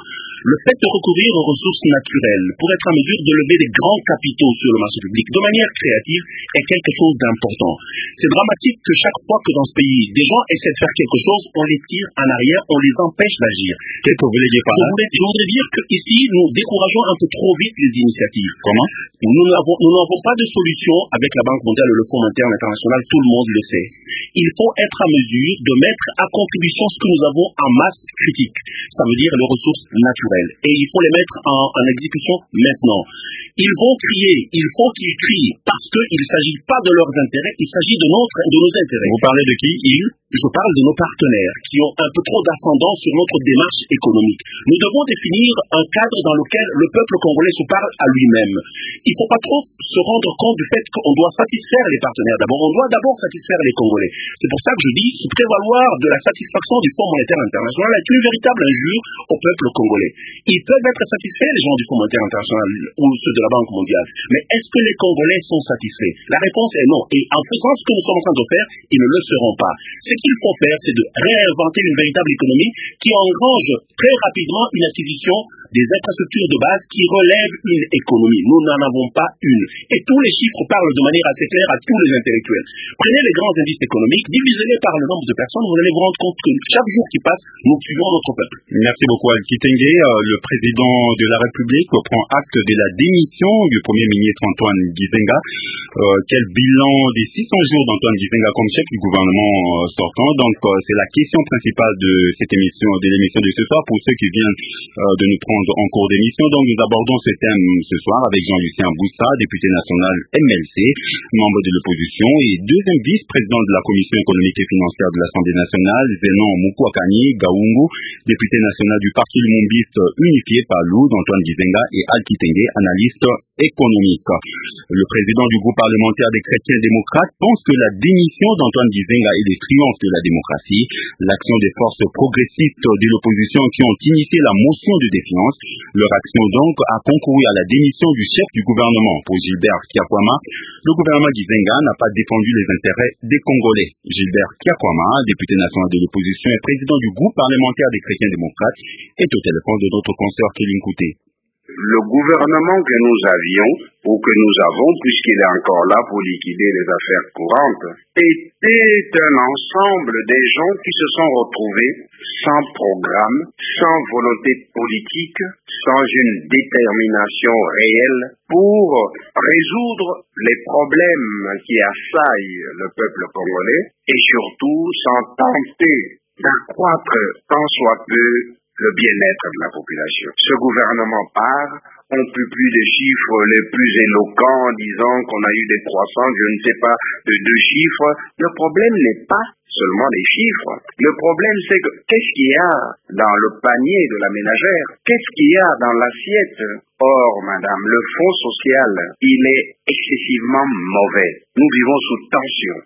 Le fait de recourir aux ressources naturelles pour être en mesure de lever des grands capitaux sur le marché public de manière créative est quelque chose d'important. C'est dramatique que chaque fois que dans ce pays, des gens essaient de faire quelque chose, on les tire en arrière, on les empêche d'agir. Qu'est-ce que vous voulez dire par là? Je voudrais, je voudrais dire qu'ici, nous décourageons un peu trop vite les initiatives. Comment? Nous n'avons, nous n'avons pas de solution avec la Banque mondiale et le Fonds monétaire international, tout le monde le sait. Il faut être à mesure de mettre à contribution ce que nous avons en masse critique. Ça veut dire les ressources naturelles. Et il faut les mettre en, en exécution maintenant. Ils vont crier, il faut qu'ils crient, parce qu'il ne s'agit pas de leurs intérêts, il s'agit de, notre, de nos intérêts. Vous parlez de qui? Ils? Je parle de nos partenaires qui ont un peu trop d'ascendance sur notre démarche économique. Nous devons définir un cadre dans lequel le peuple congolais se parle à lui-même. Il ne faut pas trop se rendre compte du fait qu'on doit satisfaire les partenaires. D'abord, on doit d'abord satisfaire les Congolais. C'est pour ça que je dis, se prévaloir de la satisfaction du Fonds monétaire international est une véritable injure au peuple congolais. Ils peuvent être satisfaits, les gens du Fonds monétaire international ou ceux de la Banque mondiale. Mais est-ce que les Congolais sont satisfaits? La réponse est non. Et en faisant ce que nous sommes en train de faire, ils ne le seront pas. Ce qu'il faut faire, c'est de réinventer une véritable économie qui engrange très rapidement une acquisition des infrastructures de base qui relèvent une économie. Nous n'en avons pas une. Et tous les chiffres parlent de manière assez claire à tous les intellectuels. Prenez les grands indices économiques, divisez-les par le nombre de personnes, vous allez vous rendre compte que chaque jour qui passe, nous tuons notre peuple. Merci beaucoup, Al Kitenge. Le président de la République prend acte de la démission du Premier ministre Antoine Gizenga. Euh, quel bilan des six cents jours d'Antoine Gizenga comme chef du gouvernement euh, sortant? Donc, euh, c'est la question principale de cette émission, de l'émission de ce soir pour ceux qui viennent euh, de nous prendre en cours d'émission. Donc, nous abordons ce thème ce soir avec Jean-Lucien Boussa, député national M L C, membre de l'opposition et deuxième vice-président de la Commission économique et financière de l'Assemblée nationale, Zenon Mukwakani Gaungu, député national du Parti Lumumbiste unifié par l'O U D, Antoine Gizenga et Al Kitenge, analyste économique. Le président du groupe parlementaire des chrétiens démocrates pense que la démission d'Antoine Gizenga est le triomphe de la démocratie. L'action des forces progressistes de l'opposition qui ont initié la motion de défiance, leur action donc a concouru à la démission du chef du gouvernement. Pour Gilbert Kiakwama, le gouvernement Gizenga n'a pas défendu les intérêts des Congolais. Gilbert Kiakwama, député national de l'opposition et président du groupe parlementaire des chrétiens démocrates, est au téléphone de notre consoeur Kéline Kouté. Le gouvernement que nous avions, ou que nous avons, puisqu'il est encore là pour liquider les affaires courantes, était un ensemble des gens qui se sont retrouvés sans programme, sans volonté politique, sans une détermination réelle pour résoudre les problèmes qui assaillent le peuple congolais et surtout sans tenter d'accroître tant soit peu le bien-être de la population. Ce gouvernement part, on ne peut plus des chiffres les plus éloquents disant qu'on a eu des croissances, je ne sais pas, de deux chiffres. Le problème n'est pas seulement les chiffres. Le problème, c'est que qu'est-ce qu'il y a dans le panier de la ménagère? Qu'est-ce qu'il y a dans l'assiette? Or, madame, le fonds social, il est excessivement mauvais. Nous vivons sous tension.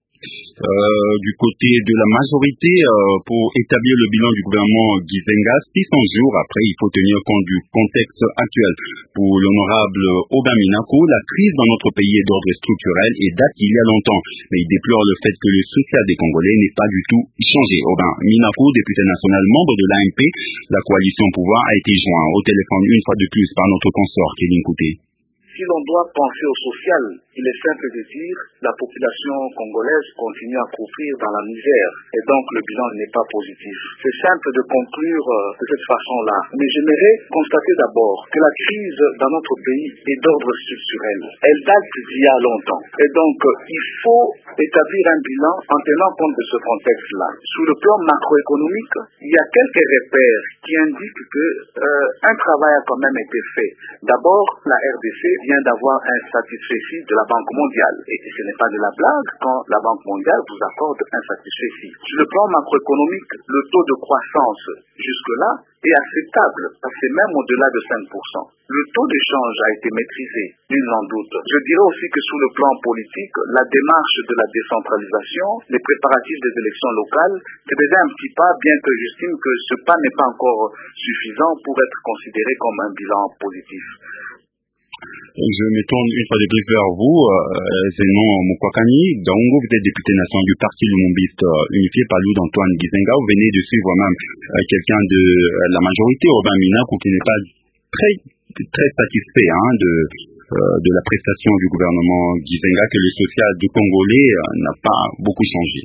Euh, du côté de la majorité, euh, pour établir le bilan du gouvernement Gizenga, six cents jours après, il faut tenir compte du contexte actuel. Pour l'honorable Aubin Minaku, la crise dans notre pays est d'ordre structurel et date il y a longtemps. Mais il déplore le fait que le social des Congolais n'est pas du tout changé. Aubin Minaku, député national, membre de l'A M P, la coalition au pouvoir a été joint au téléphone une fois de plus par notre consort Kéline Kouté. Si l'on doit penser au social, il est simple de dire que la population congolaise continue à croupir dans la misère et donc le bilan n'est pas positif. C'est simple de conclure de cette façon-là. Mais j'aimerais constater d'abord que la crise dans notre pays est d'ordre structurel. Elle date d'il y a longtemps. Et donc il faut établir un bilan en tenant compte de ce contexte-là. Sur le plan macroéconomique, il y a quelques repères qui indiquent que euh, un travail a quand même été fait. D'abord, la R D C vient d'avoir un satisfecit de la Banque mondiale. Et ce n'est pas de la blague quand la Banque mondiale vous accorde un satisfecit. Sur le plan macroéconomique, le taux de croissance jusque-là est acceptable, parce que même au-delà de cinq pour cent. Le taux d'échange a été maîtrisé, nul n'en doute. Je dirais aussi que sur le plan politique, la démarche de la décentralisation, les préparatifs des élections locales, c'est déjà un petit pas, bien que j'estime que ce pas n'est pas encore suffisant pour être considéré comme un bilan positif. Je me tourne une fois de plus vers vous, euh, Zenon Mukwakani. Daongo, vous êtes député national du Parti Lumumbiste euh, unifié par l'Ou d'Antoine Gizenga. Vous venez de suivre même euh, quelqu'un de euh, la majorité, Robin Minakou, qui n'est pas très, très satisfait hein, de, euh, de la prestation du gouvernement Gizenga, que le social du Congolais euh, n'a pas beaucoup changé.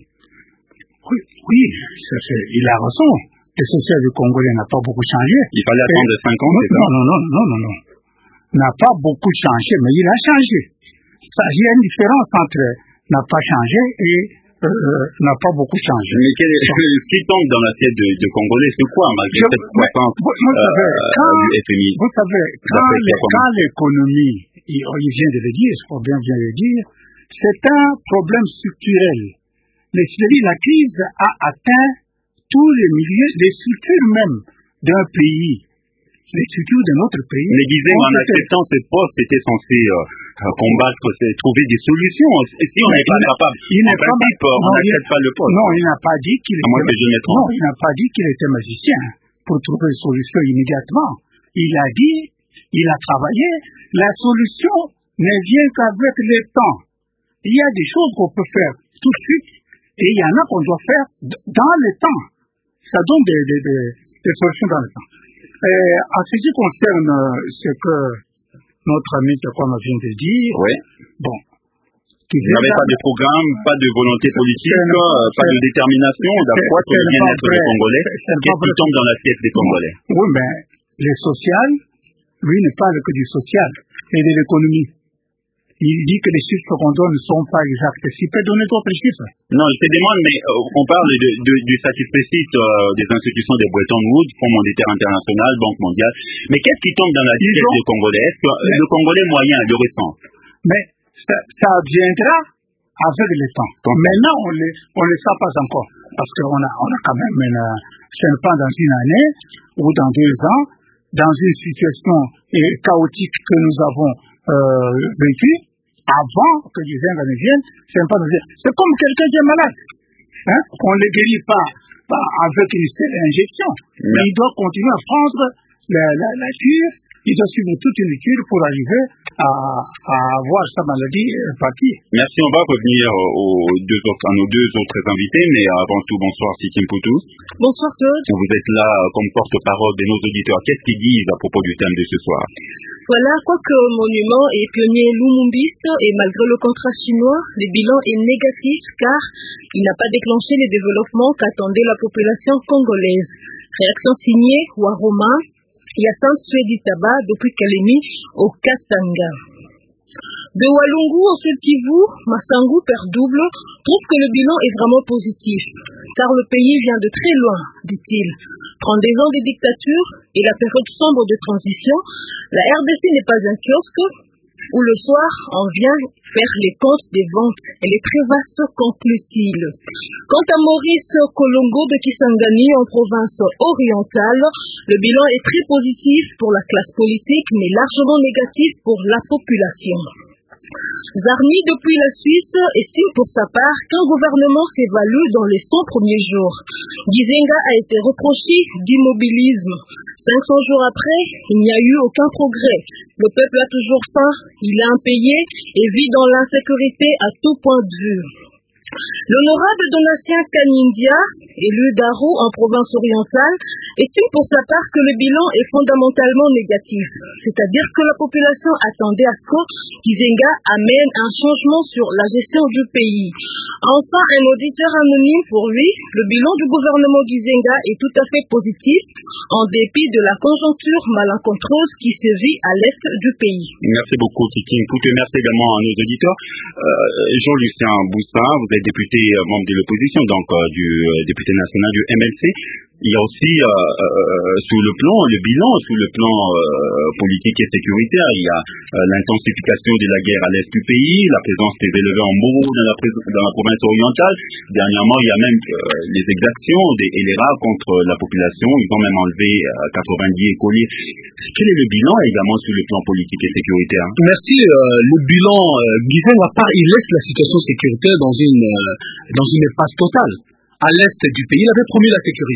Oui, oui, ça fait, il a raison. Le social du Congolais n'a pas beaucoup changé. Il fallait attendre Et, cinq ans, non, c'est ça? Non, non, non, non, non, non. N'a pas beaucoup changé, mais il a changé. Ça, il y a une différence entre n'a pas changé et euh, n'a pas beaucoup changé. Mais quel est, ce qui tombe dans l'assiette de, de Congolais, c'est quoi, malgré Je, cette croissance vous, vous euh, savez, quand, du F M I? Vous savez, quand, les, quand l'économie, il, il vient de le dire, il faut bien bien le dire, c'est un problème structurel. Mais c'est-à-dire la crise a atteint tous les milieux, les structures même d'un pays. Les structures de notre pays. Mais disait, en acceptant cette poste, c'était censé euh, combattre, trouver des solutions. Et si on n'est pas capable, il n'est pas, principe, on n'accepte pas le poste. Non, il n'a pas dit qu'il était, non, il n'a pas dit qu'il était magicien pour trouver une solution immédiatement. Il a dit, il a travaillé, la solution ne vient qu'avec le temps. Il y a des choses qu'on peut faire tout de suite et il y en a qu'on doit faire dans le temps. Ça donne des, des, des, des solutions dans le temps. Et en ce qui concerne ce que notre ami Takwama vient de dire, oui. Bon, vous n'avez pas de programme, pas de volonté politique, euh, pas de détermination d'accroître le bien-être des Congolais. Qu'est-ce qui tombe dans l'assiette des Congolais? Oui, mais le social, lui, ne parle que du social et de l'économie. Il dit que les chiffres qu'on donne ne sont pas exacts. S'il peut donner d'autres chiffres. Non, je te demande, mais euh, on parle de, de, du satisfait euh, des institutions de Bretton Woods, Fonds monétaire international, Banque mondiale. Mais qu'est-ce qui tombe dans la tête des Congolais? Est-ce que mais, le Congolais moyen, le récent? Mais ça, ça viendra avec le temps. Donc, maintenant, on ne on le sait pas encore. Parce qu'on a, on a quand même, une, ce n'est pas dans une année ou dans deux ans, dans une situation eh, chaotique que nous avons euh, vécue, avant que les gens ne viennent, c'est pas c'est comme quelqu'un qui est malade. Hein? On ne le guérit pas, pas avec une seule injection. Oui. Mais il doit continuer à prendre la, la, la cure, il doit suivre toute une cure pour arriver à, à avoir sa maladie partie. Merci, on va revenir aux deux autres, à nos deux autres invités, mais avant tout, bonsoir Sikim Poutou. Bonsoir Claude. Vous êtes là comme porte-parole de nos auditeurs. Qu'est-ce qu'ils disent à propos du thème de ce soir? Voilà, quoique monument est pionnier lumumbiste et malgré le contrat chinois, le bilan est négatif car il n'a pas déclenché les développements qu'attendait la population congolaise. Réaction signée Waroma, Yassine Suedi Taba depuis Kalemi au Katanga. De Walungu au Sud Kivu, Massangu, père double, trouve que le bilan est vraiment positif, car le pays vient de très loin, dit-il. trente-deux ans de dictature et la période sombre de transition, la R D C n'est pas un kiosque où le soir on vient faire les comptes des ventes. Elle est très vaste, conclut-il. Quant à Maurice Kolongo de Kisangani en province orientale, le bilan est très positif pour la classe politique mais largement négatif pour la population. Zarni, depuis la Suisse, estime pour sa part qu'un gouvernement s'évalue dans les cent premiers jours. Gizenga a été reproché d'immobilisme. cinq cents jours après, il n'y a eu aucun progrès. Le peuple a toujours faim, il a impayé et vit dans l'insécurité à tout point de vue. L'honorable Donatien Kanindia, élu d'Aru en province orientale, estime pour sa part que le bilan est fondamentalement négatif, c'est-à-dire que la population attendait à ce Gizenga amène un changement sur la gestion du pays. Enfin, un auditeur anonyme pour lui, le bilan du gouvernement Gizenga est tout à fait positif, en dépit de la conjoncture malencontreuse qui se vit à l'est du pays. Merci beaucoup, Tiki. Merci également à nos auditeurs. Euh, Jean-Lucien Boussa, vous êtes député euh, membre de l'opposition, donc euh, du euh, député national du M L C. Il y a aussi, euh, euh, sous le plan, le bilan, sous le plan euh, politique et sécuritaire, il y a euh, l'intensification de la guerre à l'est du pays, la présence des éleveurs en Moro dans la, dans la province orientale. Dernièrement, il y a même euh, les exactions des L R A contre la population. Ils ont même enlevé euh, quatre-vingt-dix écoliers. Quel est le bilan également sur le plan politique et sécuritaire? Merci. Euh, le bilan, euh, disons à part, il laisse la situation sécuritaire dans une, euh, dans une impasse totale. À l'est du pays, il avait promis la sécurité.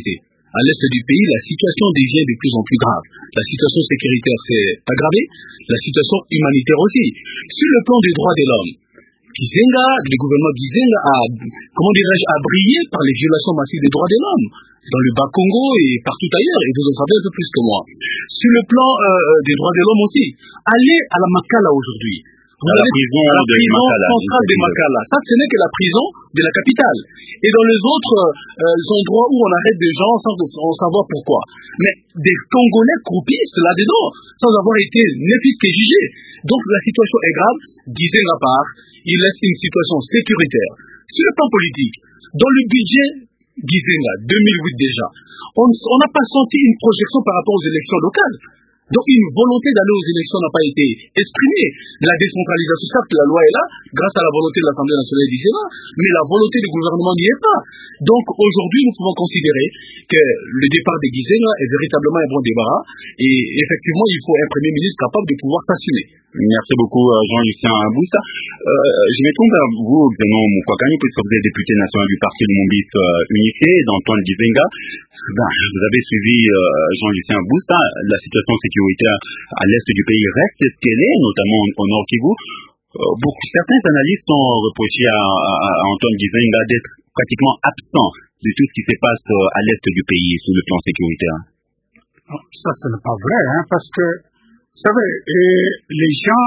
à l'est du pays, la situation devient de plus en plus grave. La situation sécuritaire s'est aggravée, la situation humanitaire aussi. Sur le plan des droits de l'homme, Gizenga, le gouvernement Gizenga a, comment dirais-je, a brillé par les violations massives des droits de l'homme dans le Bas-Congo et partout ailleurs, et vous en savez un peu plus que moi. Sur le plan euh, des droits de l'homme aussi, allez à la Makala aujourd'hui. Vous à la prison, à la de prison Makala, centrale de Makala. Ça, ce n'est que la prison de la capitale. Et dans les autres euh, endroits où on arrête des gens sans, sans savoir pourquoi. Mais des Congolais croupissent là-dedans, sans avoir été ne fût-ce que jugés. Donc la situation est grave. Gizenga part, il laisse une situation sécuritaire. Sur le plan politique, dans le budget Gizenga, deux mille huit déjà, on n'a pas senti une projection par rapport aux élections locales. Donc une volonté d'aller aux élections n'a pas été exprimée. La décentralisation, certes, la loi est là, grâce à la volonté de l'Assemblée nationale du Sénat, mais la volonté du gouvernement n'y est pas. Donc aujourd'hui, nous pouvons considérer que le départ de Gizenga est véritablement un bon débarras, et effectivement, il faut un Premier ministre capable de pouvoir s'assumer. Merci beaucoup, Jean-Lucien Bousta. Euh, je me tourne vers vous, Xenon Mukwakani, puisque vous êtes député national du parti de Mombis euh, Unifié, d'Antoine Gizenga. Ben, vous avez suivi euh, Jean-Lucien Bousta. La situation sécuritaire à l'est du pays reste ce qu'elle est, notamment au Nord Kivu. Euh, beaucoup, certains analystes ont reproché à, à, à Antoine Gizenga d'être pratiquement absent de tout ce qui se passe euh, à l'est du pays sur le plan sécuritaire. Non, ça, ce n'est pas vrai, hein, parce que vous savez, les gens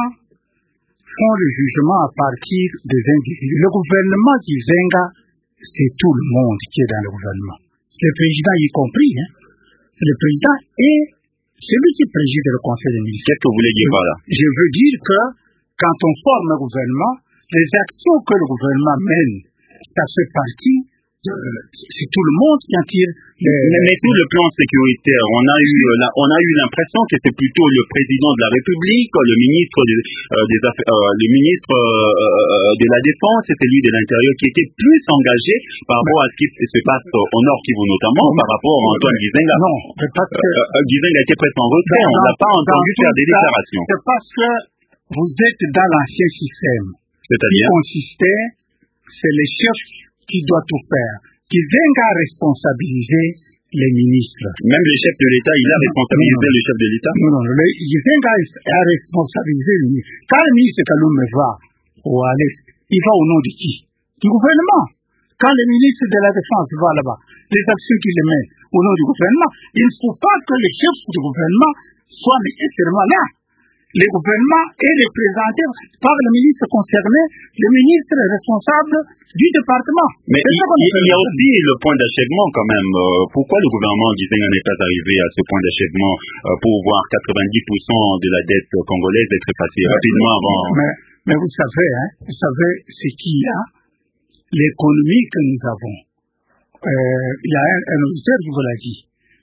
font le jugement à partir des individus. Le gouvernement Gizenga, c'est tout le monde qui est dans le gouvernement. Le président y compris. Hein. Le président est celui qui préside le conseil des ministres. Qu'est-ce que vous voulez dire par là? Je veux dire que quand on forme un gouvernement, les actions que le gouvernement mène, ça fait partie, de, c'est tout le monde qui en tire. Mais, mais sur le plan sécuritaire, on a eu, la, on a eu l'impression que c'était plutôt le président de la République, le ministre des, euh, des affaires, euh, le ministre euh, de la Défense, c'était lui de l'Intérieur qui était plus engagé par rapport à ce qui se passe au Nord Kivu notamment, par rapport à Antoine Gizenga. Non, c'est parce que euh, Gizenga a été presque en retrait, on n'a pas entendu faire des déclarations. C'est parce que vous êtes dans l'ancien système. C'est-à-dire? Qui consistait, c'est le chef qui doit tout faire. Gizenga a responsabilisé les ministres. Même le chef de l'État, il a responsabilisé non, non. le chef de l'État? Non, non, le Gizenga a responsabilisé les ministres. Quand le ministre Kalume va au à l'Est, il va au nom de qui? Du gouvernement. Quand le ministre de la Défense va là-bas, les actions qu'il mène au nom du gouvernement, il ne faut pas que le chef du gouvernement soit nécessairement là. Le gouvernement est représenté par le ministre concerné, le ministre responsable du département. Mais il, il, il y a aussi le point d'achèvement quand même. Euh, pourquoi le gouvernement Gizenga n'est pas arrivé à ce point d'achèvement euh, pour voir quatre-vingt-dix pour cent de la dette congolaise être effacée rapidement avant? Mais, mais vous savez, hein, vous savez ce qu'il y a, l'économie que nous avons. Euh, il y a un, un auditeur qui vous l'a dit.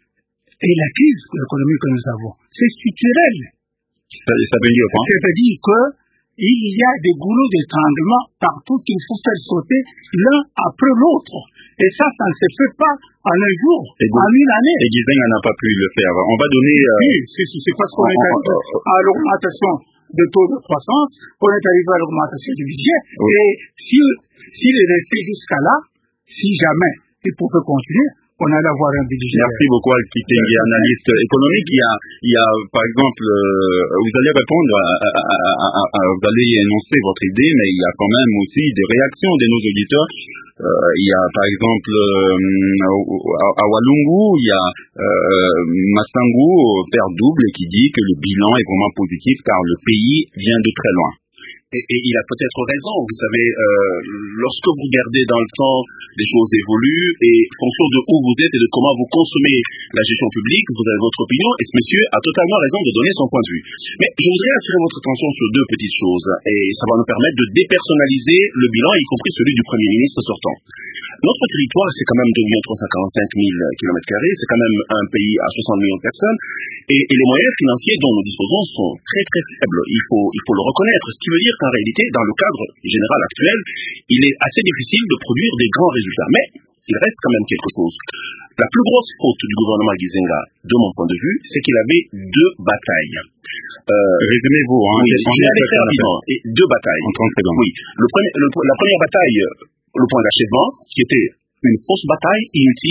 Et la crise économique que nous avons, c'est structurel. Ça, ça veut dire quoi? C'est-à-dire qu'il y a des goulots d'étranglement partout qu'il faut faire sauter l'un après l'autre. Et ça, ça ne se fait pas en un jour, et en une année. Et Gizenga n'a pas pu le faire. On va donner... Euh... Oui, c'est parce qu'on est arrivé à l'augmentation de taux de croissance, qu'on est arrivé à l'augmentation du budget. Oui. Et s'il si, si est resté jusqu'à là, si jamais il pouvait continuer, on allait avoir un budget. Merci beaucoup, Al-Kitengi, analyste économique. Il y a, il y a par exemple, euh, vous allez répondre, à, à, à, à, à, vous allez énoncer votre idée, mais il y a quand même aussi des réactions de nos auditeurs. Euh, il y a par exemple euh, à, à Walungu, il y a euh, Massangu, Père Double, qui dit que le bilan est vraiment positif car le pays vient de très loin. Et, et il a peut-être raison. Vous savez, euh, lorsque vous regardez dans le temps, les choses évoluent et en fonction de où vous êtes et de comment vous consommez la gestion publique, vous avez votre opinion et ce monsieur a totalement raison de donner son point de vue. Mais je voudrais attirer votre attention sur deux petites choses et ça va nous permettre de dépersonnaliser le bilan, y compris celui du Premier ministre sortant. Notre territoire, c'est quand même deux millions trois cent quarante-cinq mille kilomètres carrés, c'est quand même un pays à soixante millions de personnes et, et les moyens financiers dont nous disposons sont très très faibles. Il faut, il faut le reconnaître. Ce qui veut dire qu'en réalité, dans le cadre général actuel, il est assez difficile de produire des grands résultats. Mais il reste quand même quelque chose. La plus grosse faute du gouvernement Gizenga, de mon point de vue, c'est qu'il avait deux batailles. Euh, Résumez-vous, hein. Oui, très rapidement. Et deux batailles. En trente secondes. Oui. Le premier, le, la première bataille, le point d'achèvement, qui était une fausse bataille inutile,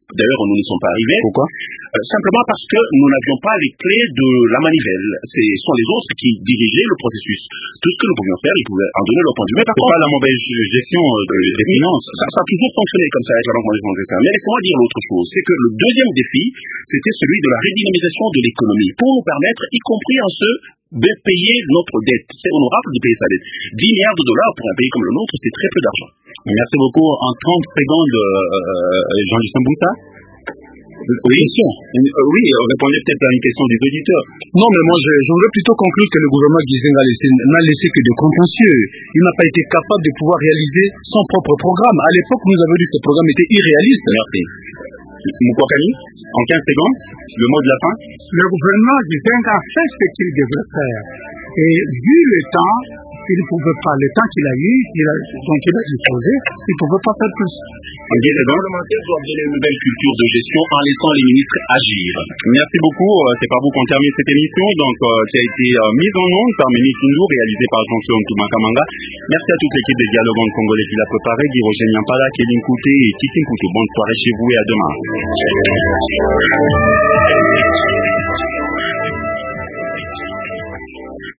D'ailleurs, nous n'y sommes pas arrivés. Pourquoi? euh, Simplement parce que nous n'avions pas les clés de la manivelle. Ce sont les autres qui dirigeaient le processus. Tout ce que nous pouvions faire, ils pouvaient en donner leur point de vue. Mais par contre, pas la mauvaise gestion euh, des finances. Ça, ça a toujours fonctionné comme ça avec la Banque mondiale mondiale. Mais laissez-moi dire l'autre chose. C'est que le deuxième défi, c'était celui de la redynamisation de l'économie pour nous permettre, y compris en ce de payer notre dette. C'est honorable de payer sa dette. dix milliards de dollars pour un pays comme le nôtre, c'est très peu d'argent. Merci beaucoup. En trente secondes, euh, Jean-Lucien Bouta. Oui, euh, oui, répondez peut-être à une question des auditeurs. Non, mais moi, j'aimerais plutôt conclure que le gouvernement Gizenga n'a laissé que des contentieux. Il n'a pas été capable de pouvoir réaliser son propre programme. À l'époque, nous avons dit que ce programme était irréaliste. Merci. Moukouakani, en quinze secondes, le mot de la fin. Le gouvernement Gizenga a fait ce qu'il devrait faire. Et vu le temps, il ne pouvait pas, le temps qu'il a eu, il a, donc il a disposé, il ne pouvait pas faire plus. Les parlementaires doivent donner une nouvelle culture de gestion en laissant les ministres agir. Merci beaucoup. C'est par vous qu'on termine cette émission, donc euh, qui a été euh, mise en onde par Ménie Kindour, réalisée par Jean-Claude Ntoumakamanga. Merci à toute l'équipe des Dialogues en Congolais qui l'a préparé, Guirogène Yampala, Kéline Kouté et Titi Koutou. Bonne soirée chez vous et à demain.